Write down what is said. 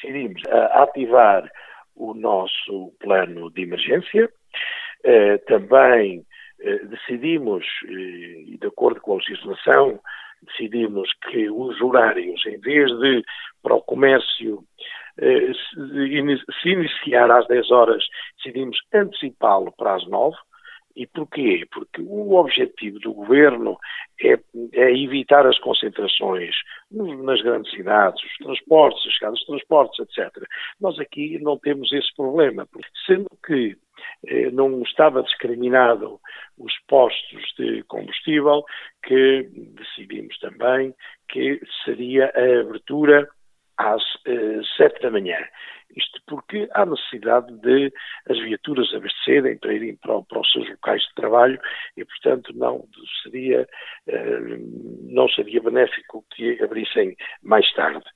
decidimos ativar o nosso plano de emergência. Também decidimos, e de acordo com a legislação, decidimos que os horários, em vez de para o comércio se iniciar às 10 horas, decidimos antecipá-lo para as 9. E porquê? Porque o objetivo do Governo é evitar as concentrações nas grandes cidades, os transportes, as chegadas de transportes, etc. Nós aqui não temos esse problema, sendo que não estava discriminado os postos de combustível, que decidimos também que seria a abertura às 7 da manhã. Isto porque há necessidade de as viaturas abastecerem para irem para os seus locais de trabalho e, portanto, não seria benéfico que abrissem mais tarde.